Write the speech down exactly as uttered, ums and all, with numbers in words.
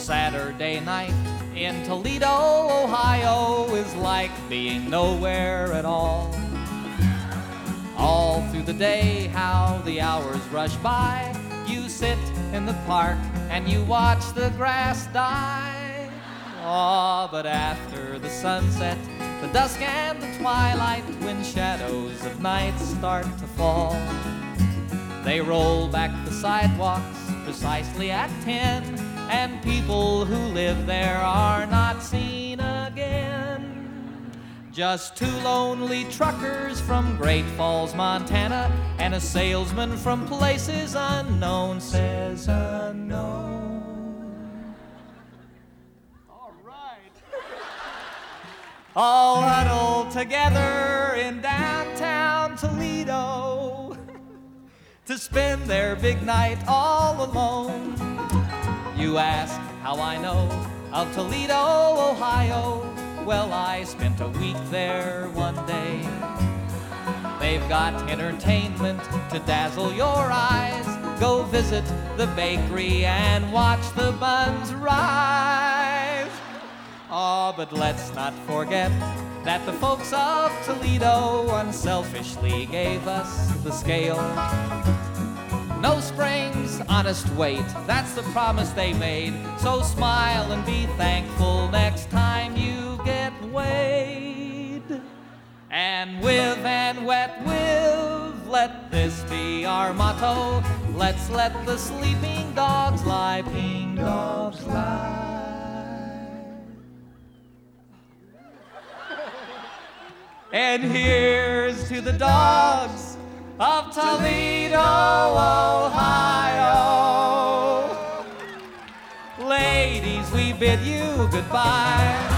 Saturday night in Toledo, Ohio is like being nowhere at all. All through the day, how the hours rush by. You sit in the park and you watch the grass die. Oh, but after the sunset, the dusk and the twilight, when shadows of night start to fall, they roll back the sidewalks precisely at ten, and people who live there are not seen again. Just two lonely truckers from Great Falls, Montana, and a salesman from places unknown, says unknown. All right. All huddled together in downtown Toledo to spend their big night all alone. You ask how I know of Toledo, Ohio. Well, I spent a week there one day. They've got entertainment to dazzle your eyes. Go visit the bakery and watch the buns rise. Oh, but let's not forget that the folks of Toledo unselfishly gave us the scale. No springs, honest weight, that's the promise they made. So smile and be thankful next time you get weighed. And with and wet with, let this be our motto. Let's let the sleeping dogs lie, ping dogs lie. And here's to the dogs of Toledo, Ohio. Ladies, we bid you goodbye.